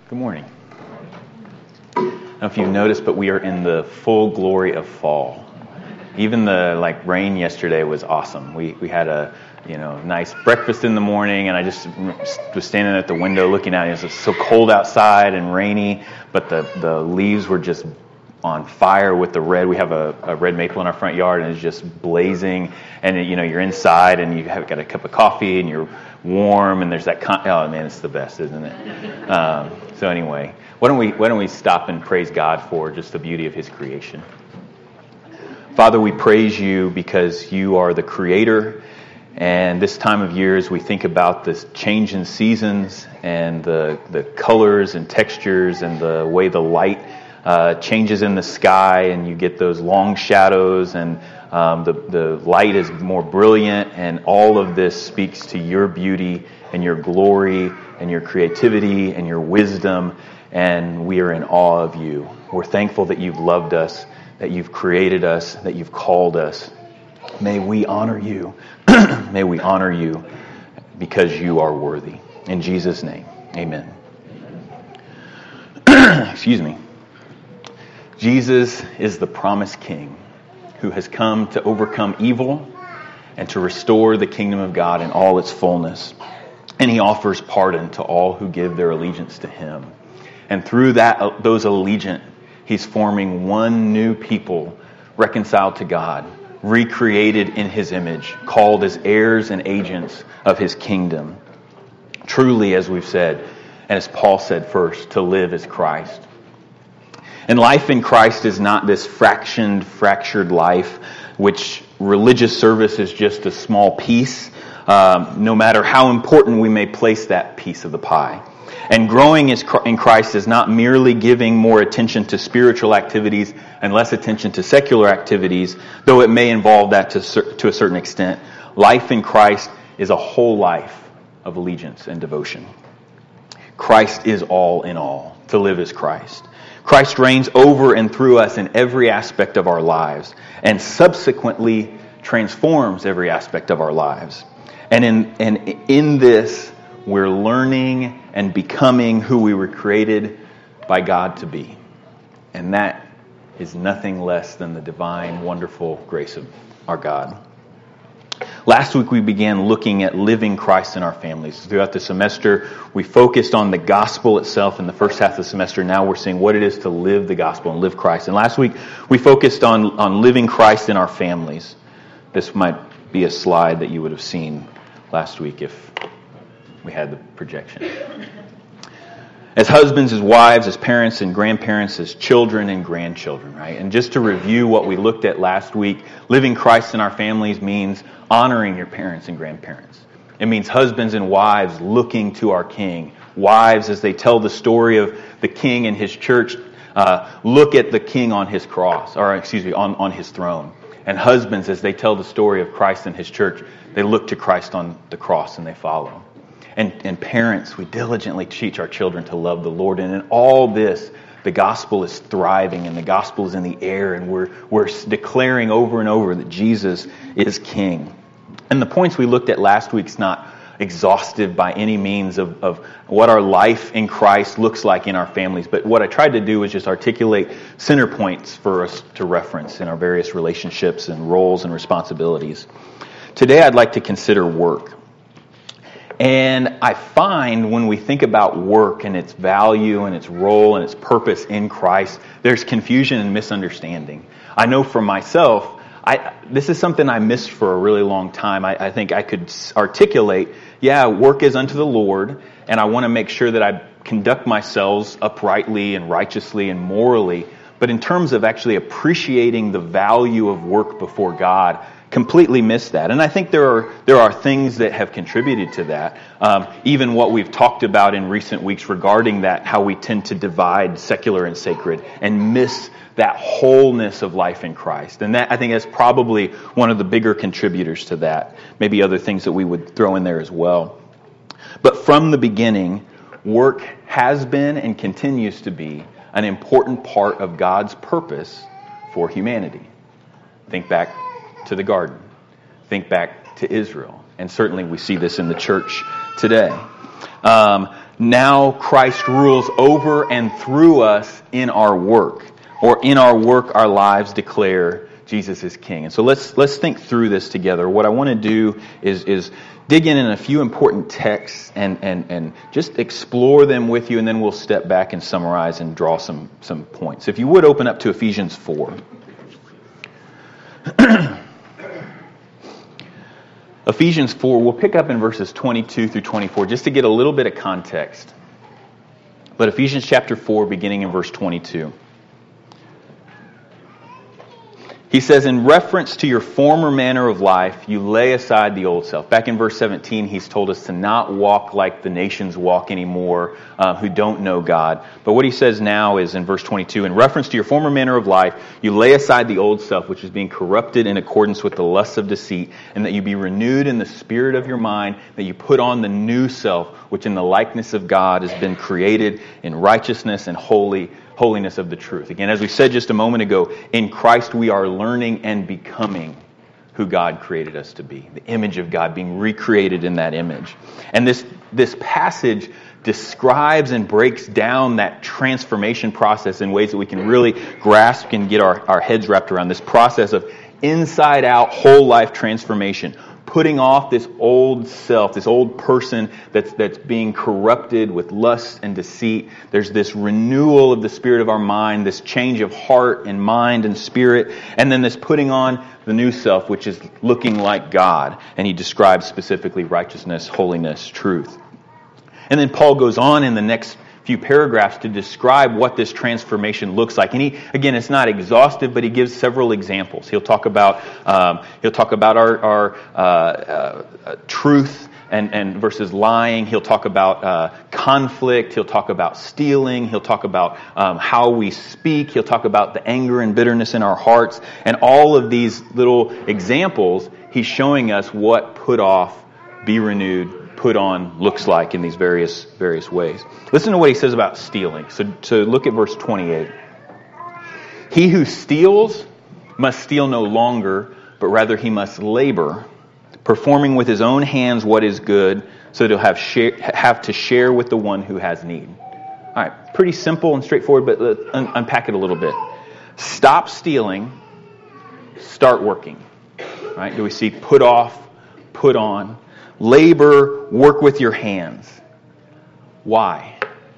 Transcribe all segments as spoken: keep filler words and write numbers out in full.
Good morning. I don't know if you've noticed, but we are in the full glory of fall. Even the like rain yesterday was awesome. We we had a you know nice breakfast in the morning, and I just was standing at the window looking out. It was so cold outside and rainy, but the the leaves were just on fire with the red. We have a, a red maple in our front yard, and it's just blazing. And you know you're inside, and you have got a cup of coffee, and you're warm, and there's that. Con- oh man, it's the best, isn't it? Um, so anyway, why don't we why don't we stop and praise God for just the beauty of His creation? Father, we praise you because you are the creator, and this time of year as we think about this change in seasons and the the colors and textures and the way the light uh, changes in the sky, and you get those long shadows, and um, the, the light is more brilliant, and all of this speaks to your beauty and your glory and your creativity and your wisdom, and we are in awe of you. We're thankful that you've loved us, that you've created us, that you've called us. May we honor you. May we honor you because you are worthy. In Jesus' name, amen. Excuse me. Jesus is the promised King who has come to overcome evil and to restore the kingdom of God in all its fullness. And he offers pardon to all who give their allegiance to him. And through that, those allegiant, he's forming one new people reconciled to God, recreated in his image, called as heirs and agents of his kingdom. Truly, as we've said, and as Paul said first, to live as Christ. And life in Christ is not this fractioned, fractured life, which religious service is just a small piece, um, no matter how important we may place that piece of the pie. And growing in Christ is not merely giving more attention to spiritual activities and less attention to secular activities, though it may involve that to, to a certain extent. Life in Christ is a whole life of allegiance and devotion. Christ is all in all. To live as Christ. Christ reigns over and through us in every aspect of our lives, and subsequently transforms every aspect of our lives. And in, and in this, we're learning and becoming who we were created by God to be. And that is nothing less than the divine, wonderful grace of our God. Last week we began looking at living Christ in our families. Throughout the semester, we focused on the gospel itself in the first half of the semester. Now we're seeing what it is to live the gospel and live Christ. And last week we focused on, on living Christ in our families. This might be a slide that you would have seen last week if we had the projection. As husbands, as wives, as parents and grandparents, as children and grandchildren, right? And just to review what we looked at last week, living Christ in our families means honoring your parents and grandparents. It means husbands and wives looking to our King. Wives, as they tell the story of the King and his church, uh, look at the King on his cross, or excuse me, on, on his throne. And husbands, as they tell the story of Christ and his church, they look to Christ on the cross and they follow. And, and parents, we diligently teach our children to love the Lord. And in all this, the gospel is thriving and the gospel is in the air. And we're, we're declaring over and over that Jesus is King. And the points we looked at last week's not exhaustive by any means of, of what our life in Christ looks like in our families. But what I tried to do is just articulate center points for us to reference in our various relationships and roles and responsibilities. Today I'd like to consider work. And I find when we think about work and its value and its role and its purpose in Christ, there's confusion and misunderstanding. I know for myself, I, this is something I missed for a really long time. I, I think I could articulate, yeah, work is unto the Lord, and I want to make sure that I conduct myself uprightly and righteously and morally. But in terms of actually appreciating the value of work before God, completely missed that. And I think there are there are things that have contributed to that. Um, even what we've talked about in recent weeks regarding that, how we tend to divide secular and sacred and miss that wholeness of life in Christ. And that, I think, is probably one of the bigger contributors to that. Maybe other things that we would throw in there as well. But from the beginning, work has been and continues to be an important part of God's purpose for humanity. Think back to the garden. Think back to Israel. And certainly we see this in the church today. Um, now Christ rules over and through us in our work, or in our work our lives declare Jesus is King. And so let's let's think through this together. What I want to do is is dig in in a few important texts and, and, and just explore them with you, and then we'll step back and summarize and draw some, some points. If you would open up to Ephesians four. Ephesians four, we'll pick up in verses twenty-two through twenty-four, just to get a little bit of context. But Ephesians chapter four, beginning in verse twenty-two. He says, in reference to your former manner of life, you lay aside the old self. Back in verse seventeen, he's told us to not walk like the nations walk anymore, uh, who don't know God. But what he says now is in verse twenty-two, in reference to your former manner of life, you lay aside the old self, which is being corrupted in accordance with the lusts of deceit, and that you be renewed in the spirit of your mind, that you put on the new self, which in the likeness of God has been created in righteousness and holy holiness of the truth. Again, as we said just a moment ago, in Christ we are learning and becoming who God created us to be. The image of God, being recreated in that image. And this, this passage describes and breaks down that transformation process in ways that we can really grasp and get our, our heads wrapped around. This process of inside out, whole life transformation. Putting off this old self, this old person that's that's being corrupted with lust and deceit. There's this renewal of the spirit of our mind, this change of heart and mind and spirit, and then this putting on the new self, which is looking like God. And he describes specifically righteousness, holiness, truth. And then Paul goes on in the next few paragraphs to describe what this transformation looks like. And he, again, it's not exhaustive, but he gives several examples. He'll talk about um, he'll talk about our, our uh, uh, truth and, and versus lying. He'll talk about uh, conflict. He'll talk about stealing. He'll talk about um, how we speak. He'll talk about the anger and bitterness in our hearts. And all of these little examples, he's showing us what put off, be renewed, put on looks like in these various various ways. Listen to what he says about stealing. So, so look at verse twenty-eight. He who steals must steal no longer, but rather he must labor, performing with his own hands what is good, so that he'll have, share, have to share with the one who has need. All right, pretty simple and straightforward, but let's un- unpack it a little bit. Stop stealing, start working. All right, do we see put off, put on? Labor, work with your hands. Why?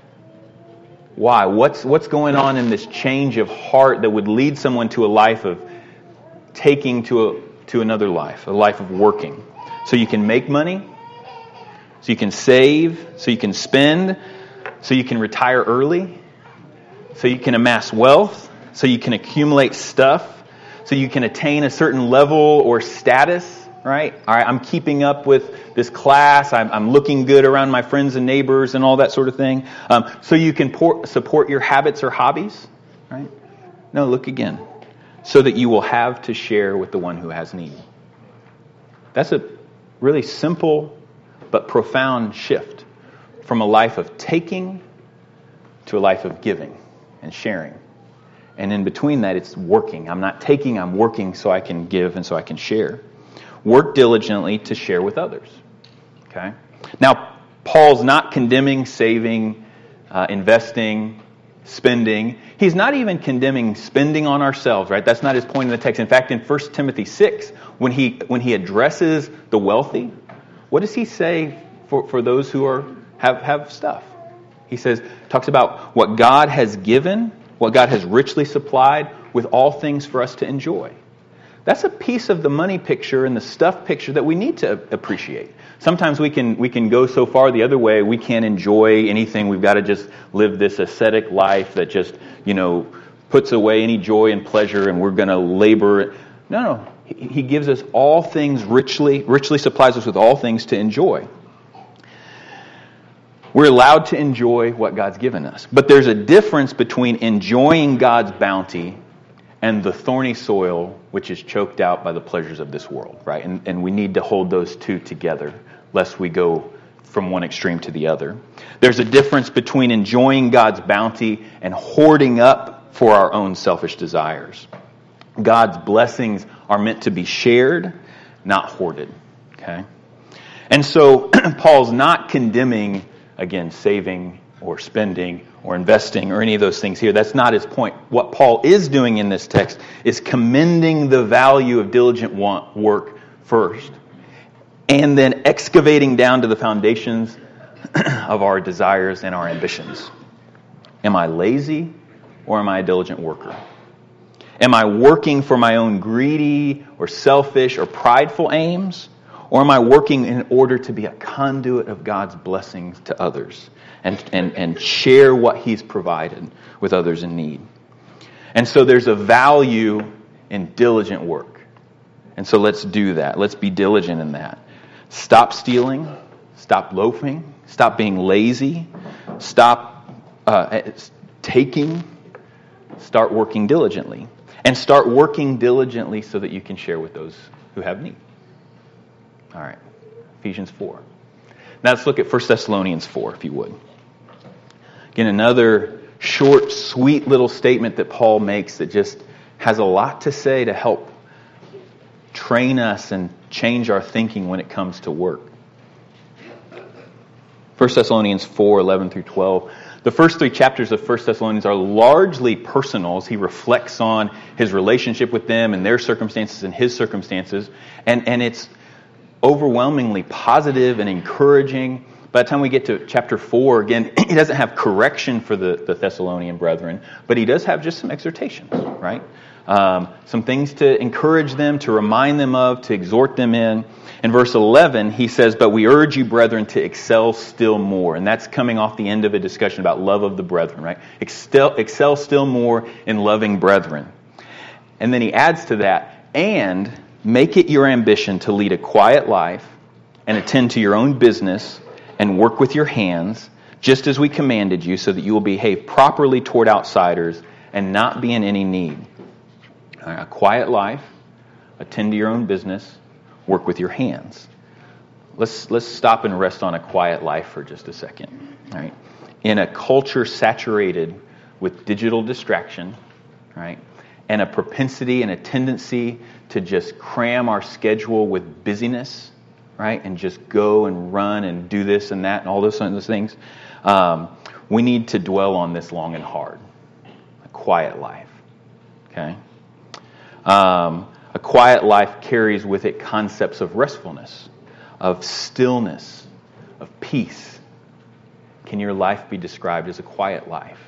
Why? What's what's going on in this change of heart that would lead someone to a life of taking to a to another life, a life of working? So you can make money, so you can save, so you can spend, so you can retire early, so you can amass wealth, so you can accumulate stuff, so you can attain a certain level or status. Right? All right, I'm keeping up with this class. I'm, I'm looking good around my friends and neighbors and all that sort of thing. Um, so you can por- support your habits or hobbies. Right? No, look again. So that you will have to share with the one who has need. That's a really simple but profound shift from a life of taking to a life of giving and sharing. And in between that, it's working. I'm not taking, I'm working so I can give and so I can share. Work diligently to share with others. Okay. Now, Paul's not condemning saving, uh, investing, spending. He's not even condemning spending on ourselves, right? That's not his point in the text. In fact, in First Timothy six, when he when he addresses the wealthy, what does he say for, for those who are have, have stuff? He says, talks about what God has given, what God has richly supplied with all things for us to enjoy. That's a piece of the money picture and the stuff picture that we need to appreciate. Sometimes we can we can go so far the other way, we can't enjoy anything. We've got to just live this ascetic life that just, you know, puts away any joy and pleasure, and we're going to labor. No, no. He, he gives us all things richly, richly supplies us with all things to enjoy. We're allowed to enjoy what God's given us. But there's a difference between enjoying God's bounty and the thorny soil which is choked out by the pleasures of this world, right? And, and we need to hold those two together, lest we go from one extreme to the other. There's a difference between enjoying God's bounty and hoarding up for our own selfish desires. God's blessings are meant to be shared, not hoarded, okay? And so Paul's not condemning again, saving or spending or investing or any of those things here. That's not his point. What Paul is doing in this text is commending the value of diligent work first, and then excavating down to the foundations of our desires and our ambitions. Am I lazy or am I a diligent worker? Am I working for my own greedy or selfish or prideful aims? Or am I working in order to be a conduit of God's blessings to others and, and, and share what He's provided with others in need? And so there's a value in diligent work. And so let's do that. Let's be diligent in that. Stop stealing. Stop loafing. Stop being lazy. Stop uh, taking. Start working diligently. And start working diligently so that you can share with those who have need. All right, Ephesians four. Now let's look at First Thessalonians four, if you would. Again, another short, sweet little statement that Paul makes that just has a lot to say to help train us and change our thinking when it comes to work. First Thessalonians four, eleven through twelve. The first three chapters of First Thessalonians are largely personal as he reflects on his relationship with them and their circumstances and his circumstances. And, and it's overwhelmingly positive and encouraging. By the time we get to chapter four, again, he doesn't have correction for the, the Thessalonian brethren, but he does have just some exhortations, right? Um, some things to encourage them, to remind them of, to exhort them in. In verse eleven, he says, "But we urge you, brethren, to excel still more." And that's coming off the end of a discussion about love of the brethren, right? Excel, excel still more in loving brethren. And then he adds to that, "And make it your ambition to lead a quiet life and attend to your own business and work with your hands, just as we commanded you, so that you will behave properly toward outsiders and not be in any need." All right, a quiet life, attend to your own business, work with your hands. Let's let's stop and rest on a quiet life for just a second. All right, in a culture saturated with digital distraction, right, and a propensity and a tendency to just cram our schedule with busyness, right, and just go and run and do this and that and all those those things. Um, we need to dwell on this long and hard. A quiet life, okay. Um, a quiet life carries with it concepts of restfulness, of stillness, of peace. Can your life be described as a quiet life?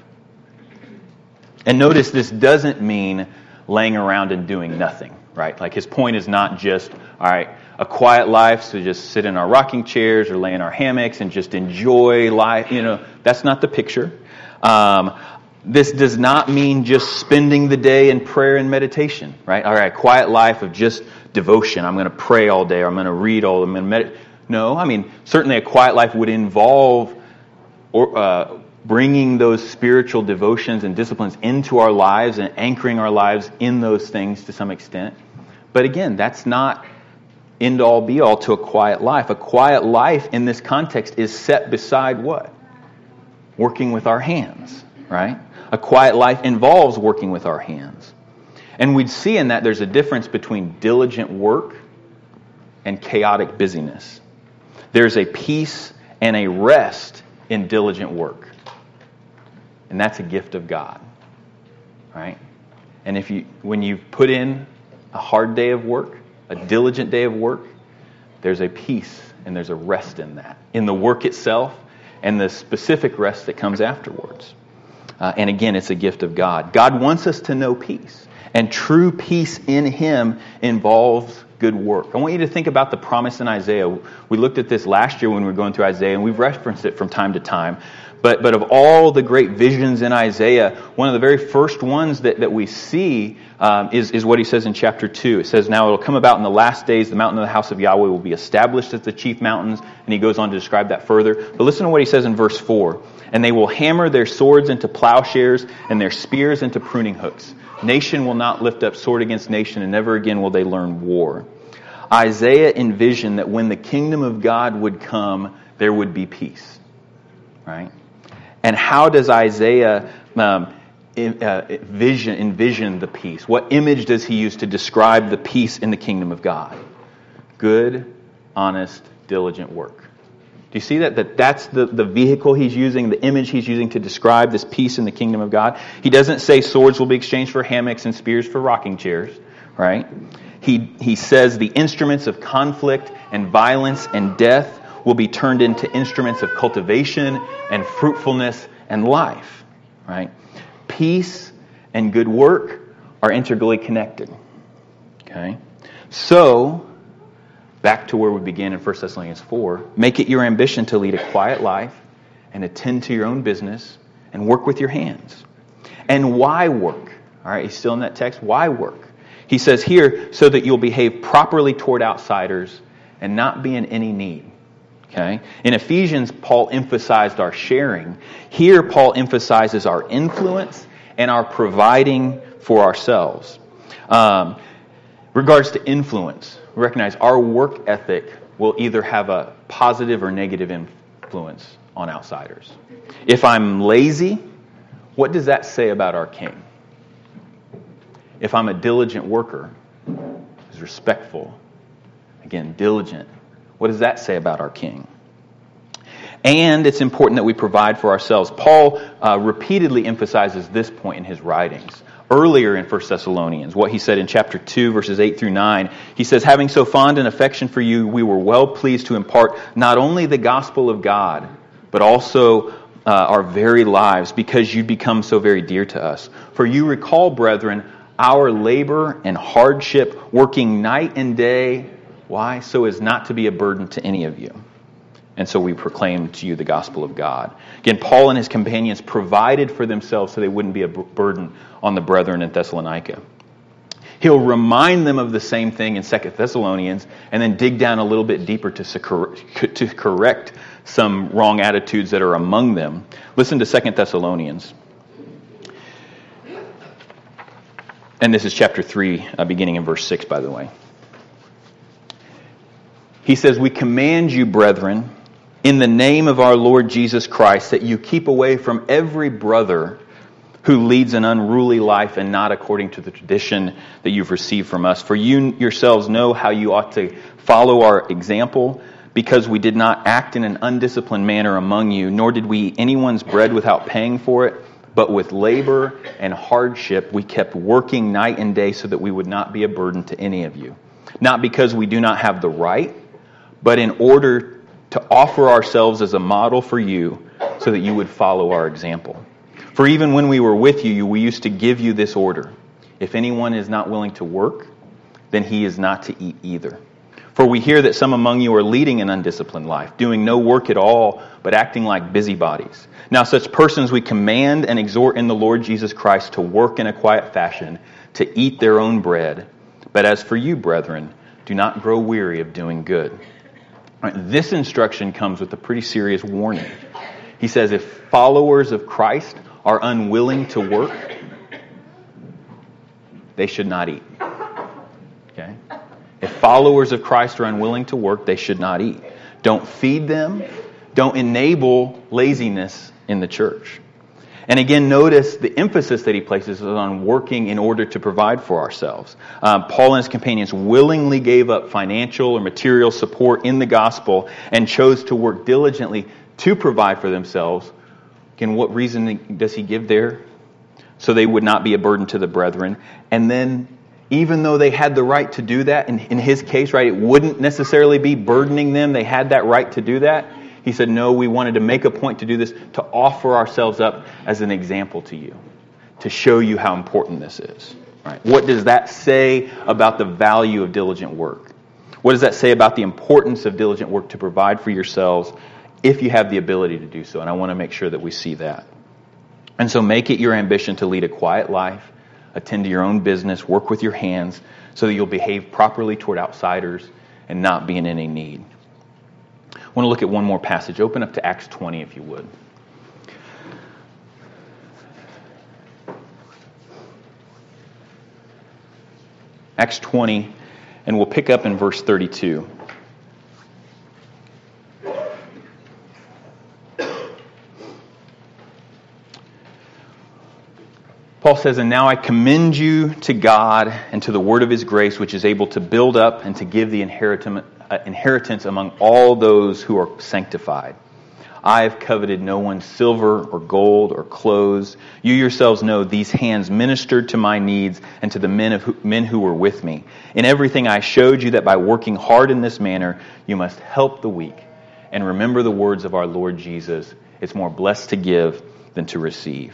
And notice this doesn't mean laying around and doing nothing, right? Like his point is not just, all right, a quiet life, so just sit in our rocking chairs or lay in our hammocks and just enjoy life. You know, that's not the picture. Um, This does not mean just spending the day in prayer and meditation, right? All right, quiet life of just devotion. I'm going to pray all day, or I'm going to read all. I'm going to meditate. No, I mean, certainly a quiet life would involve or, uh, bringing those spiritual devotions and disciplines into our lives and anchoring our lives in those things to some extent. But again, that's not end-all, be-all to a quiet life. A quiet life in this context is set beside what? Working with our hands, right? A quiet life involves working with our hands. And we'd see in that there's a difference between diligent work and chaotic busyness. There's a peace and a rest in diligent work. And that's a gift of God. Right? And if you when you put in a hard day of work, a diligent day of work, there's a peace and there's a rest in that. In the work itself and the specific rest that comes afterwards. Uh, and again, it's a gift of God. God wants us to know peace. And true peace in Him involves good work. I want you to think about the promise in Isaiah. We looked at this last year when we were going through Isaiah, and we've referenced it from time to time. But but of all the great visions in Isaiah, one of the very first ones that, that we see um, is, is what he says in chapter two. It says, "Now it will come about in the last days, the mountain of the house of Yahweh will be established as the chief mountains." And he goes on to describe that further. But listen to what he says in verse four. "And they will hammer their swords into plowshares and their spears into pruning hooks. Nation will not lift up sword against nation, and never again will they learn war." Isaiah envisioned that when the kingdom of God would come, there would be peace. Right? And how does Isaiah um, uh, vision, envision the peace? What image does he use to describe the peace in the kingdom of God? Good, honest, diligent work. Do you see that? That that's the, the vehicle he's using, the image he's using to describe this peace in the kingdom of God. He doesn't say swords will be exchanged for hammocks and spears for rocking chairs, right? He, he says the instruments of conflict and violence and death will be turned into instruments of cultivation and fruitfulness and life, right? Peace and good work are integrally connected, okay? So, back to where we began in First Thessalonians four, make it your ambition to lead a quiet life and attend to your own business and work with your hands. And why work? All right, he's still in that text. Why work? He says here, so that you'll behave properly toward outsiders and not be in any need. Okay? In Ephesians, Paul emphasized our sharing. Here, Paul emphasizes our influence and our providing for ourselves. Um, regards to influence, recognize our work ethic will either have a positive or negative influence on outsiders. If I'm lazy, what does that say about our King? If I'm a diligent worker, who's respectful, again, diligent, what does that say about our King? And it's important that we provide for ourselves. Paul uh, repeatedly emphasizes this point in his writings. Earlier in First Thessalonians, what he said in chapter two, verses eight through nine, he says, having so fond an affection for you, we were well pleased to impart not only the gospel of God, but also uh, our very lives, because you become so very dear to us. For you recall, brethren, our labor and hardship, working night and day. Why? So as not to be a burden to any of you. And so we proclaim to you the gospel of God. Again, Paul and his companions provided for themselves so they wouldn't be a burden on the brethren in Thessalonica. He'll remind them of the same thing in Second Thessalonians and then dig down a little bit deeper to, to correct some wrong attitudes that are among them. Listen to Second Thessalonians. And this is chapter three, uh, beginning in verse six, by the way. He says, we command you, brethren, in the name of our Lord Jesus Christ, that you keep away from every brother who leads an unruly life and not according to the tradition that you've received from us. For you yourselves know how you ought to follow our example, because we did not act in an undisciplined manner among you, nor did we eat anyone's bread without paying for it. But with labor and hardship, we kept working night and day so that we would not be a burden to any of you. Not because we do not have the right, but in order to offer ourselves as a model for you so that you would follow our example. For even when we were with you, we used to give you this order. If anyone is not willing to work, then he is not to eat either. For we hear that some among you are leading an undisciplined life, doing no work at all, but acting like busybodies. Now such persons we command and exhort in the Lord Jesus Christ to work in a quiet fashion, to eat their own bread. But as for you, brethren, do not grow weary of doing good. Right, this instruction comes with a pretty serious warning. He says if followers of Christ are unwilling to work, they should not eat. Okay? If followers of Christ are unwilling to work, they should not eat. Don't feed them. Don't enable laziness in the church. And again, notice the emphasis that he places is on working in order to provide for ourselves. Um, Paul and his companions willingly gave up financial or material support in the gospel and chose to work diligently to provide for themselves. Again, what reason does he give there? So they would not be a burden to the brethren. And then, even though they had the right to do that, in, in his case, right, it wouldn't necessarily be burdening them. They had that right to do that. He said, no, we wanted to make a point to do this, to offer ourselves up as an example to you, to show you how important this is. Right? What does that say about the value of diligent work? What does that say about the importance of diligent work to provide for yourselves if you have the ability to do so? And I want to make sure that we see that. And so make it your ambition to lead a quiet life, attend to your own business, work with your hands, so that you'll behave properly toward outsiders and not be in any need. I want to look at one more passage. Open up to Acts twenty, if you would. Acts twenty, and we'll pick up in verse thirty-two. Paul says, and now I commend you to God and to the word of his grace, which is able to build up and to give the inheritance uh, inheritance among all those who are sanctified. I have coveted no one's silver or gold or clothes. You yourselves know these hands ministered to my needs and to the men of who, men who were with me. In everything I showed you that by working hard in this manner, you must help the weak. And remember the words of our Lord Jesus. It's more blessed to give than to receive.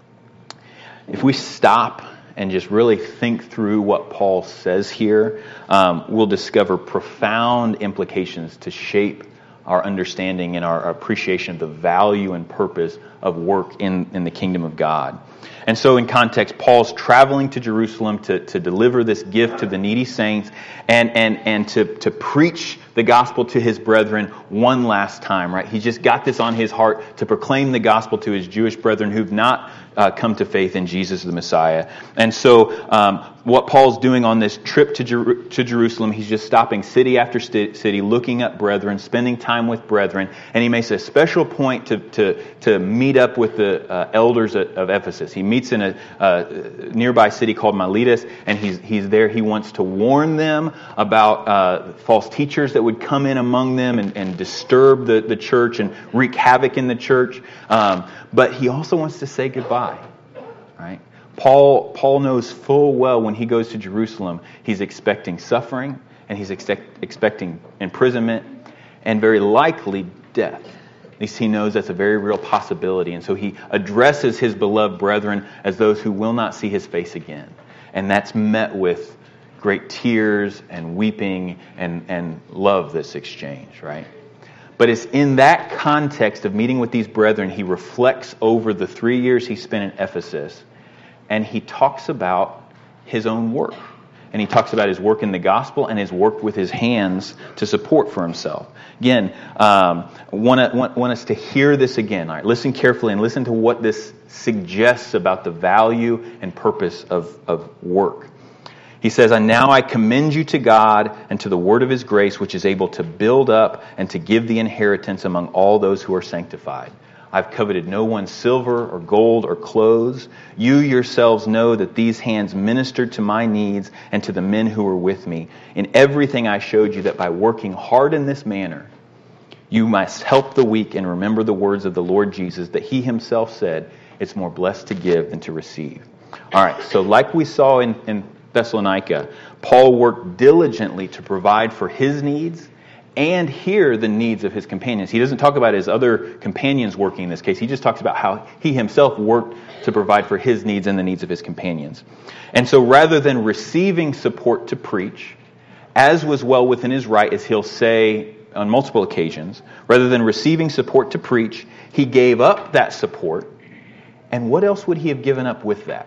If we stop and just really think through what Paul says here, um, we'll discover profound implications to shape our understanding and our appreciation of the value and purpose of work in, in the kingdom of God. And so in context, Paul's traveling to Jerusalem to, to deliver this gift to the needy saints and, and, and to, to preach the gospel to his brethren one last time, right? He's just got this on his heart to proclaim the gospel to his Jewish brethren who've not uh, come to faith in Jesus the Messiah. And so um, what Paul's doing on this trip to, Jer- to Jerusalem, he's just stopping city after st- city, looking up brethren, spending time with brethren, and he makes a special point to, to, to meet up with the uh, elders of, of Ephesus. He meets in a uh, nearby city called Miletus, and he's, he's there. He wants to warn them about uh, false teachers that would come in among them and, and disturb the, the church and wreak havoc in the church. Um, but he also wants to say goodbye, right? Paul, Paul knows full well when he goes to Jerusalem, he's expecting suffering and he's expect, expecting imprisonment and very likely death. At least he knows that's a very real possibility. And so he addresses his beloved brethren as those who will not see his face again. And that's met with great tears and weeping and, and love that's exchanged, right? But it's in that context of meeting with these brethren, he reflects over the three years he spent in Ephesus, and he talks about his own work. And he talks about his work in the gospel and his work with his hands to support for himself. Again, um, want, want, want us to hear this again. All right, listen carefully and listen to what this suggests about the value and purpose of, of work. He says, "And now I commend you to God and to the word of his grace, which is able to build up and to give the inheritance among all those who are sanctified. I've coveted no one's silver or gold or clothes. You yourselves know that these hands ministered to my needs and to the men who were with me. In everything I showed you that by working hard in this manner, you must help the weak and remember the words of the Lord Jesus, that he himself said, it's more blessed to give than to receive." All right, so like we saw in, in Thessalonica, Paul worked diligently to provide for his needs and hear the needs of his companions. He doesn't talk about his other companions working in this case. He just talks about how he himself worked to provide for his needs and the needs of his companions. And so rather than receiving support to preach, as was well within his right, as he'll say on multiple occasions, rather than receiving support to preach, he gave up that support. And what else would he have given up with that?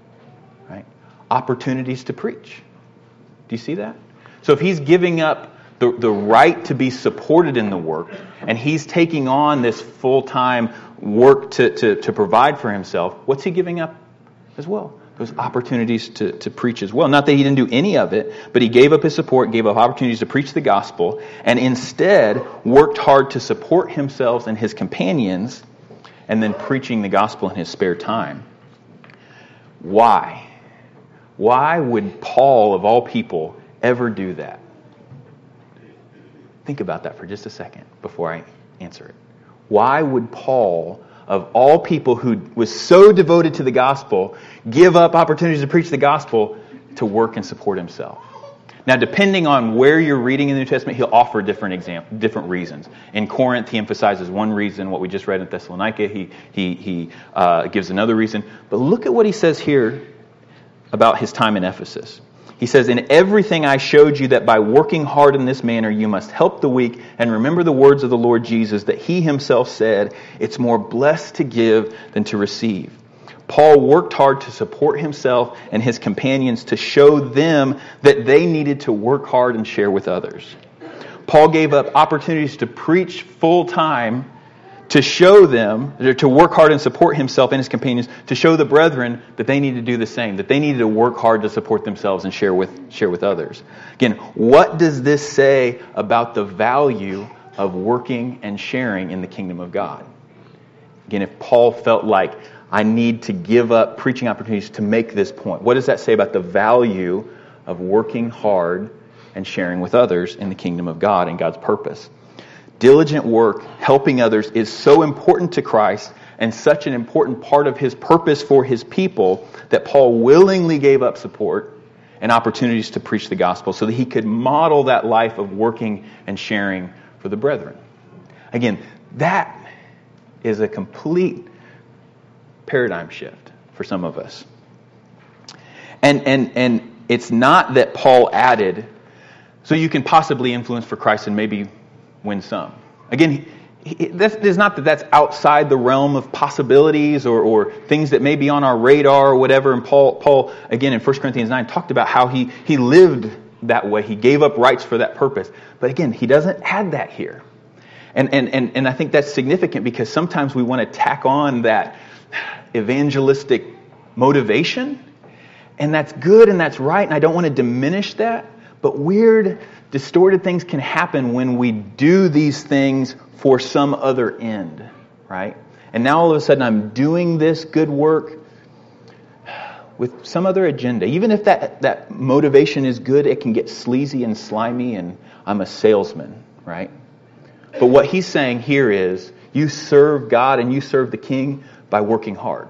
Right? Opportunities to preach. Do you see that? So if he's giving up the, the right to be supported in the work, and he's taking on this full-time work to, to, to provide for himself, what's he giving up as well? Those opportunities to, to preach as well. Not that he didn't do any of it, but he gave up his support, gave up opportunities to preach the gospel, and instead worked hard to support himself and his companions, and then preaching the gospel in his spare time. Why? Why would Paul, of all people, ever do that? Think about that for just a second before I answer it. Why would Paul, of all people who was so devoted to the gospel, give up opportunities to preach the gospel to work and support himself? Now, depending on where you're reading in the New Testament, he'll offer different exam- different reasons. In Corinth, he emphasizes one reason. What we just read in Thessalonica, he he he uh, gives another reason. But look at what he says here about his time in Ephesus. He says, "In everything I showed you that by working hard in this manner you must help the weak and remember the words of the Lord Jesus, that he himself said, it's more blessed to give than to receive." Paul worked hard to support himself and his companions to show them that they needed to work hard and share with others. Paul gave up opportunities to preach full time to show them, to work hard and support himself and his companions, to show the brethren that they need to do the same, that they needed to work hard to support themselves and share with share with others. Again, what does this say about the value of working and sharing in the kingdom of God? Again, if Paul felt like, I need to give up preaching opportunities to make this point, what does that say about the value of working hard and sharing with others in the kingdom of God and God's purpose. Diligent work, helping others, is so important to Christ and such an important part of his purpose for his people that Paul willingly gave up support and opportunities to preach the gospel so that he could model that life of working and sharing for the brethren. Again, that is a complete paradigm shift for some of us. And and and it's not that Paul added, so you can possibly influence for Christ and maybe win some. Again, it's not that that's outside the realm of possibilities or, or things that may be on our radar or whatever. And Paul, Paul again, in First Corinthians nine, talked about how he, he lived that way. He gave up rights for that purpose. But again, he doesn't add that here. And, and, and, and I think that's significant because sometimes we want to tack on that evangelistic motivation. And that's good and that's right. And I don't want to diminish that. But weird, distorted things can happen when we do these things for some other end, right? And now all of a sudden I'm doing this good work with some other agenda. Even if that, that motivation is good, it can get sleazy and slimy and I'm a salesman, right? But what he's saying here is you serve God and you serve the King by working hard.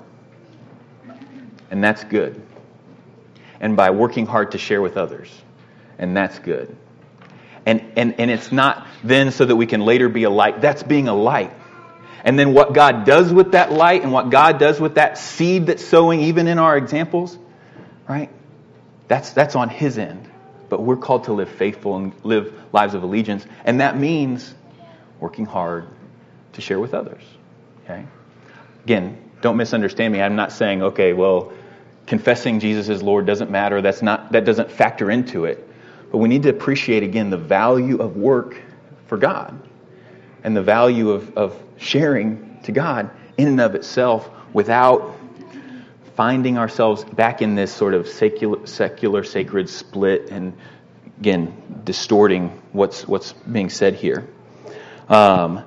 And that's good. And by working hard to share with others. And that's good. And, and and it's not then so that we can later be a light. That's being a light. And then what God does with that light and what God does with that seed that's sowing, even in our examples, right? That's that's on his end. But we're called to live faithful and live lives of allegiance. And that means working hard to share with others. Okay? Again, don't misunderstand me. I'm not saying, okay, well, confessing Jesus as Lord doesn't matter. That's not that doesn't factor into it. But we need to appreciate, again, the value of work for God and the value of, of sharing to God in and of itself without finding ourselves back in this sort of secular, secular sacred split and, again, distorting what's what's being said here. Um,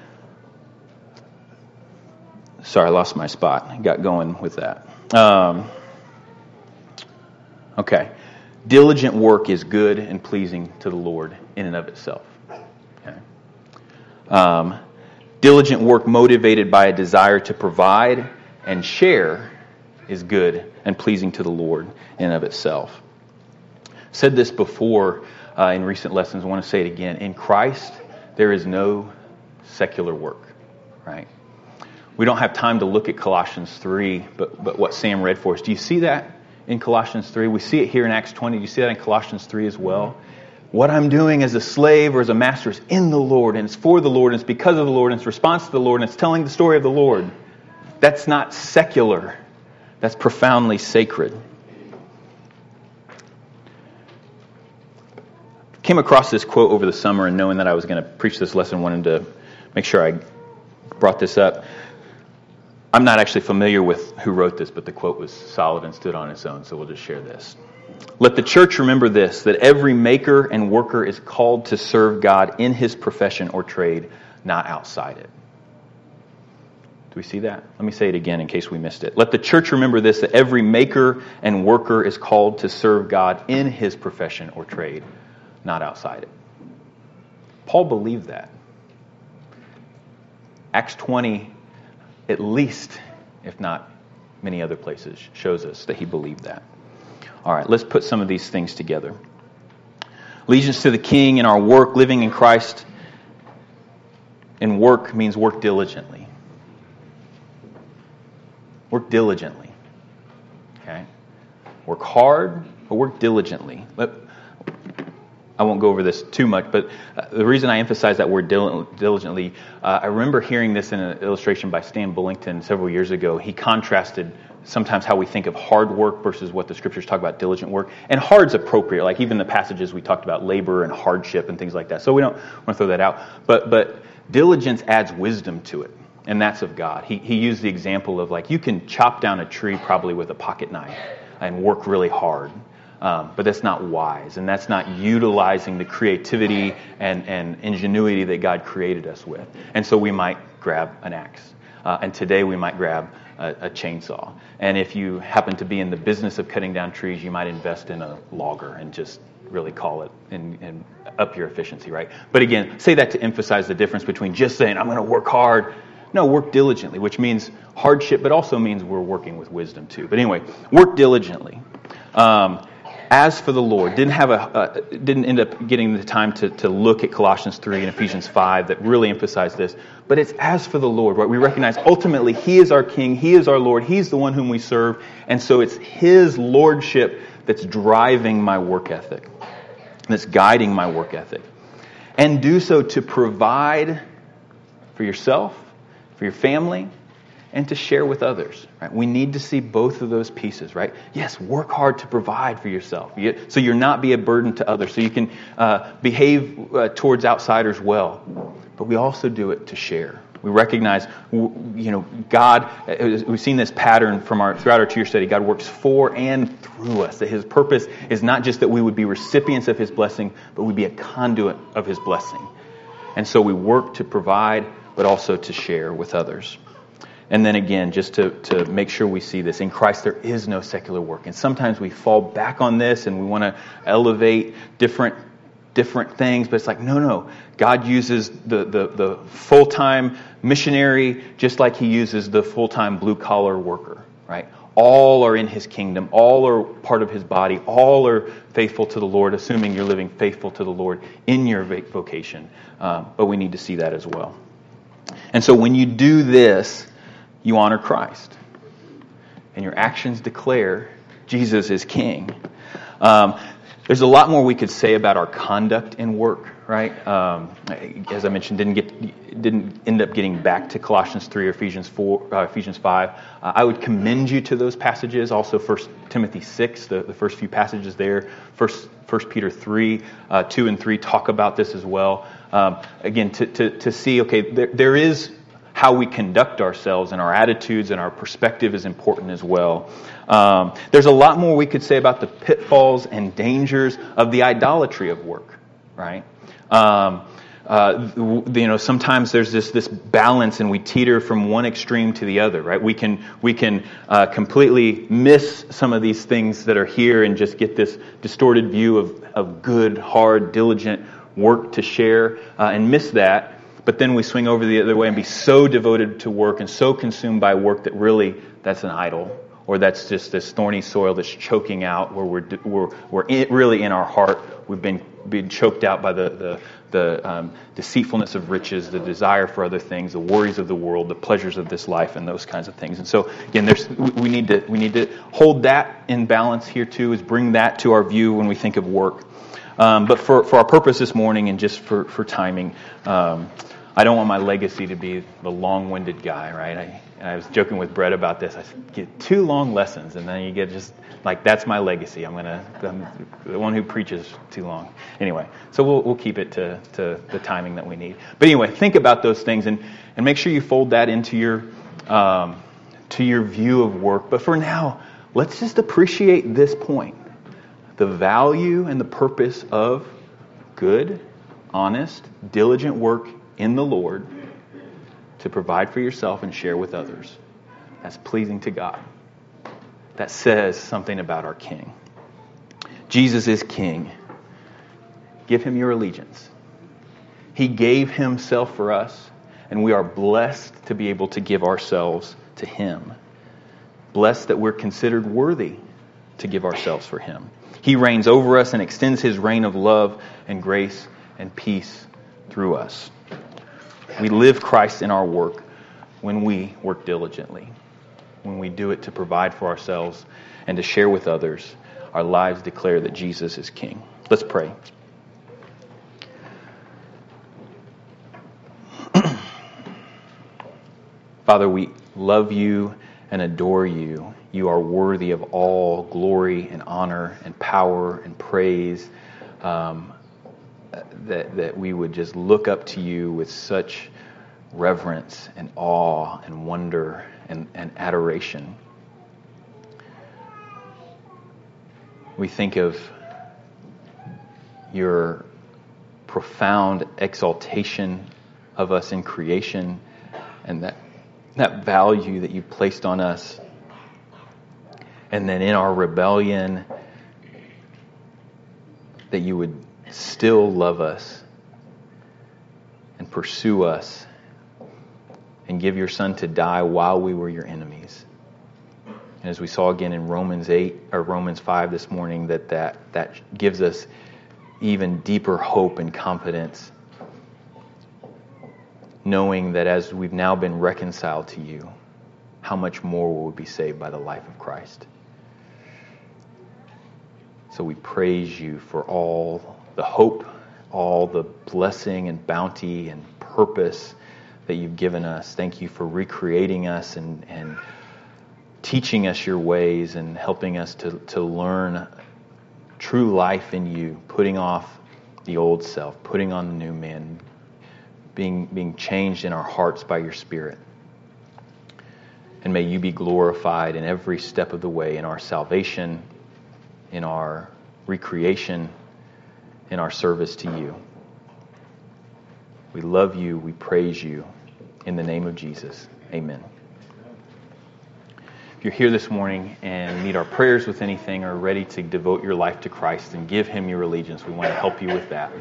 sorry, I lost my spot. I got going with that. Um, okay. Diligent work is good and pleasing to the Lord in and of itself. Okay. Um, diligent work motivated by a desire to provide and share is good and pleasing to the Lord in and of itself. Said this before uh, in recent lessons. I want to say it again. In Christ, there is no secular work. Right? We don't have time to look at Colossians three, but but what Sam read for us. Do you see that? In Colossians three, we see it here in Acts twenty. Do you see that in Colossians three as well? What I'm doing as a slave or as a master is in the Lord, and it's for the Lord, and it's because of the Lord, and it's response to the Lord, and it's telling the story of the Lord. That's not secular. That's profoundly sacred. Came across this quote over the summer, and knowing that I was going to preach this lesson, wanted to make sure I brought this up. I'm not actually familiar with who wrote this, but the quote was solid and stood on its own, so we'll just share this. Let the church remember this, that every maker and worker is called to serve God in his profession or trade, not outside it. Do we see that? Let me say it again in case we missed it. Let the church remember this, that every maker and worker is called to serve God in his profession or trade, not outside it. Paul believed that. Acts twenty, at least, if not many other places, shows us that he believed that. All right, let's put some of these things together. Allegiance to the King in our work, living in Christ. And work means work diligently. Work diligently. Okay? Work hard, but work diligently. Let, I won't go over this too much, but the reason I emphasize that word diligently, uh, I remember hearing this in an illustration by Stan Bullington several years ago. He contrasted sometimes how we think of hard work versus what the scriptures talk about diligent work. And hard's appropriate, like even the passages we talked about labor and hardship and things like that. So we don't want to throw that out. But but diligence adds wisdom to it, and that's of God. He he used the example of like you can chop down a tree probably with a pocket knife and work really hard. Um, but that's not wise, and that's not utilizing the creativity and, and ingenuity that God created us with. And so we might grab an axe. Uh, and today we might grab a, a chainsaw. And if you happen to be in the business of cutting down trees, you might invest in a logger and just really call it and, and up your efficiency, right? But again, say that to emphasize the difference between just saying, I'm going to work hard. No, work diligently, which means hardship, but also means we're working with wisdom too. But anyway, work diligently. Um, as for the Lord, didn't have a uh, didn't end up getting the time to, to look at Colossians three and Ephesians five that really emphasize this. But it's as for the Lord, right? We recognize ultimately He is our King, He is our Lord, He's the one whom we serve, and so it's His lordship that's driving my work ethic, that's guiding my work ethic, and do so to provide for yourself, for your family, and to share with others. Right? We need to see both of those pieces, right? Yes, work hard to provide for yourself, so you're not be a burden to others, so you can uh, behave uh, towards outsiders well. But we also do it to share. We recognize, you know, God. We've seen this pattern from our throughout our two-year study. God works for and through us. That His purpose is not just that we would be recipients of His blessing, but we'd be a conduit of His blessing. And so we work to provide, but also to share with others. And then again, just to, to make sure we see this, in Christ there is no secular work. And sometimes we fall back on this and we want to elevate different different things, but it's like, no, no. God uses the, the, the full-time missionary just like He uses the full-time blue-collar worker, right? All are in His kingdom. All are part of His body. All are faithful to the Lord, assuming you're living faithful to the Lord in your vocation. Um, but we need to see that as well. And so when you do this, you honor Christ. And your actions declare Jesus is King. Um, there's a lot more we could say about our conduct in work, right? Um, as I mentioned, didn't get, didn't end up getting back to Colossians three or Ephesians four, uh, Ephesians five. Uh, I would commend you to those passages. Also, First Timothy six, the, the first few passages there. First, First Peter three, uh, two and three talk about this as well. Um, again, to, to to see, okay, there, there is how we conduct ourselves and our attitudes and our perspective is important as well. Um, there's a lot more we could say about the pitfalls and dangers of the idolatry of work, right? Um, uh, you know, sometimes there's this this balance, and we teeter from one extreme to the other, right? We can we can uh, completely miss some of these things that are here and just get this distorted view of of good, hard, diligent work to share, uh, and miss that. But then we swing over the other way and be so devoted to work and so consumed by work that really that's an idol, or that's just this thorny soil that's choking out where we're we're we're in, really in our heart we've been been choked out by the the, the um, deceitfulness of riches, the desire for other things, the worries of the world, the pleasures of this life, and those kinds of things. And so again, there's we need to we need to hold that in balance here too. Is bring that to our view when we think of work. Um, but for for our purpose this morning and just for for timing. Um, I don't want my legacy to be the long-winded guy, right? I, and I was joking with Brett about this. I said, get two long lessons, and then you get just, like, that's my legacy. I'm going to, I'm the one who preaches too long. Anyway, so we'll we'll keep it to, to the timing that we need. But anyway, think about those things, and, and make sure you fold that into your, um, to your view of work. But for now, let's just appreciate this point. The value and the purpose of good, honest, diligent work in the Lord to provide for yourself and share with others. That's pleasing to God. That says something about our King. Jesus is King. Give Him your allegiance. He gave Himself for us, and we are blessed to be able to give ourselves to Him. Blessed that we're considered worthy to give ourselves for Him. He reigns over us and extends His reign of love and grace and peace through us. We live Christ in our work when we work diligently. When we do it to provide for ourselves and to share with others, our lives declare that Jesus is King. Let's pray. Father, we love You and adore You. You are worthy of all glory and honor and power and praise. Um, That, that we would just look up to You with such reverence and awe and wonder and, and adoration. We think of Your profound exaltation of us in creation and that, that value that You placed on us. And then in our rebellion, that you would still love us and pursue us and give your Son to die while we were your enemies. And as we saw again in Romans eight or Romans five this morning, that that, that gives us even deeper hope and confidence, knowing that as we've now been reconciled to you, how much more will we be saved by the life of Christ. So we praise you for all the hope, all the blessing and bounty and purpose that you've given us. Thank you for recreating us and, and teaching us your ways and helping us to, to learn true life in you, putting off the old self, putting on the new man, being, being changed in our hearts by your Spirit. And may you be glorified in every step of the way, in our salvation, in our recreation, in our service to you. We love you. We praise you. In the name of Jesus. Amen. If you're here this morning and need our prayers with anything or ready to devote your life to Christ and give him your allegiance, we want to help you with that.